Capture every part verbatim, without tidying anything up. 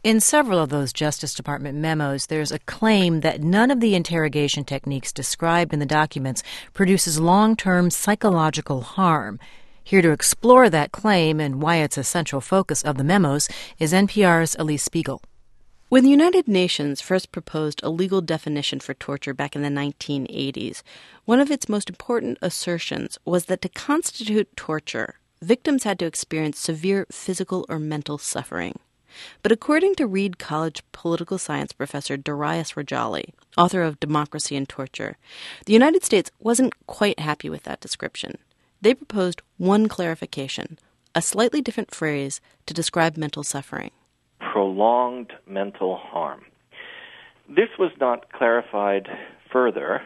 In several of those Justice Department memos, there's a claim that none of the interrogation techniques described in the documents produces long-term psychological harm. Here to explore that claim and why it's a central focus of the memos is N P R's Elise Spiegel. When the United Nations first proposed a legal definition for torture back in the nineteen eighties, one of its most important assertions was that to constitute torture, victims had to experience severe physical or mental suffering. But according to Reed College political science professor Darius Rejali, author of Democracy and Torture, the United States wasn't quite happy with that description. They proposed one clarification, a slightly different phrase to describe mental suffering. Prolonged mental harm. This was not clarified further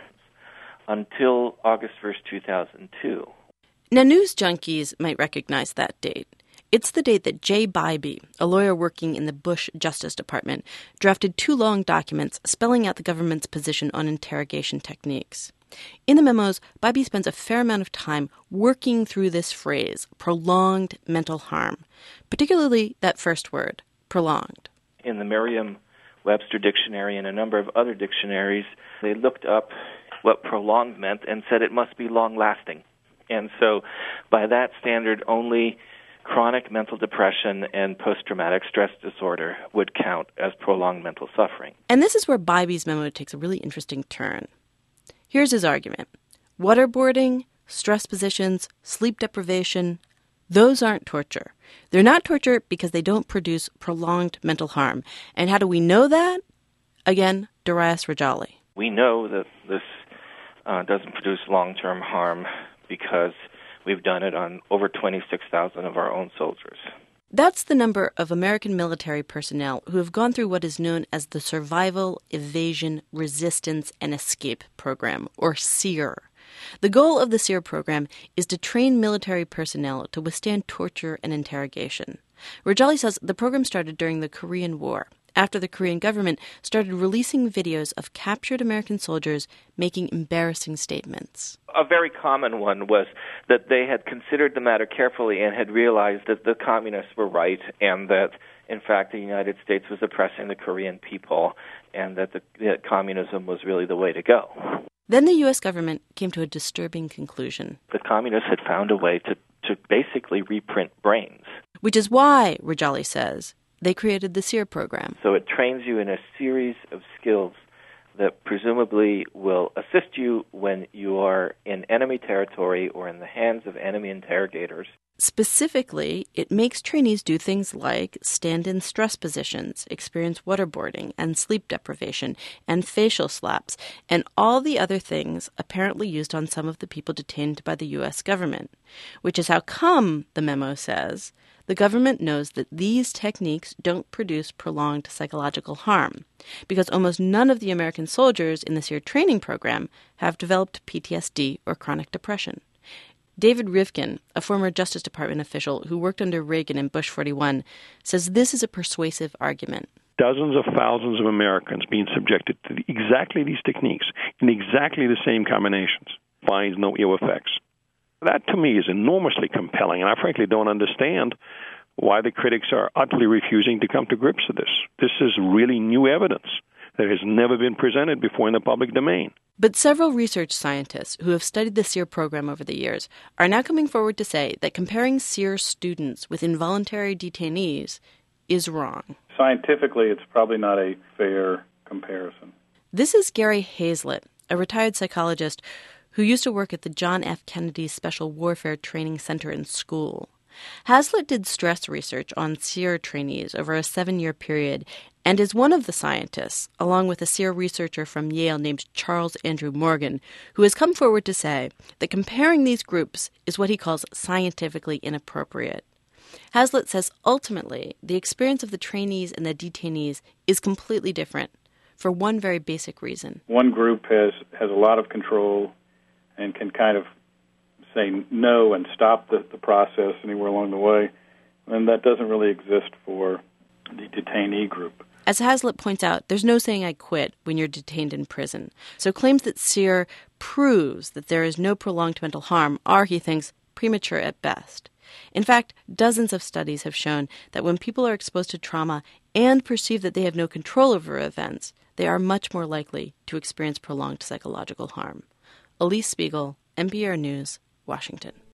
until August first, two thousand two. Now, news junkies might recognize that date. It's the date that Jay Bybee, a lawyer working in the Bush Justice Department, drafted two long documents spelling out the government's position on interrogation techniques. In the memos, Bybee spends a fair amount of time working through this phrase, prolonged mental harm, particularly that first word, prolonged. In the Merriam-Webster dictionary and a number of other dictionaries, they looked up what prolonged meant and said it must be long-lasting. And so by that standard, only chronic mental depression and post-traumatic stress disorder would count as prolonged mental suffering. And this is where Bybee's memo takes a really interesting turn. Here's his argument. Waterboarding, stress positions, sleep deprivation, those aren't torture. They're not torture because they don't produce prolonged mental harm. And how do we know that? Again, Darius Rejali. We know that this uh, doesn't produce long-term harm because we've done it on over twenty-six thousand of our own soldiers. That's the number of American military personnel who have gone through what is known as the Survival, Evasion, Resistance, and Escape Program, or SEER. The goal of the SEER program is to train military personnel to withstand torture and interrogation. Rejali says the program started during the Korean War, after the Korean government started releasing videos of captured American soldiers making embarrassing statements. A very common one was that they had considered the matter carefully and had realized that the communists were right and that, in fact, the United States was oppressing the Korean people and that, the, that communism was really the way to go. Then the U S government came to a disturbing conclusion. The communists had found a way to, to basically reprint brains. Which is why, Rejali says, they created the SEER program. So it trains you in a series of skills that presumably will assist you when you are in enemy territory or in the hands of enemy interrogators. Specifically, it makes trainees do things like stand in stress positions, experience waterboarding and sleep deprivation, and facial slaps, and all the other things apparently used on some of the people detained by the U S government. Which is how come, the memo says, the government knows that these techniques don't produce prolonged psychological harm, because almost none of the American soldiers in the SEER training program have developed P T S D or chronic depression. David Rivkin, a former Justice Department official who worked under Reagan in Bush forty-one, says this is a persuasive argument. Dozens of thousands of Americans being subjected to exactly these techniques in exactly the same combinations finds no ill effects. That, to me, is enormously compelling, and I frankly don't understand why the critics are utterly refusing to come to grips with this. This is really new evidence that has never been presented before in the public domain. But several research scientists who have studied the SEER program over the years are now coming forward to say that comparing SEER students with involuntary detainees is wrong. Scientifically, it's probably not a fair comparison. This is Gary Hazlett, a retired psychologist who used to work at the John F. Kennedy Special Warfare Training Center and School. Hazlett did stress research on SEER trainees over a seven-year period and is one of the scientists, along with a SEER researcher from Yale named Charles Andrew Morgan, who has come forward to say that comparing these groups is what he calls scientifically inappropriate. Hazlett says ultimately the experience of the trainees and the detainees is completely different for one very basic reason. One group has, has a lot of control and can kind of say no and stop the, the process anywhere along the way, and that doesn't really exist for the detainee group. As Hazlett points out, there's no saying I quit when you're detained in prison. So claims that SEER proves that there is no prolonged mental harm are, he thinks, premature at best. In fact, dozens of studies have shown that when people are exposed to trauma and perceive that they have no control over events, they are much more likely to experience prolonged psychological harm. Elise Spiegel, N P R News, Washington.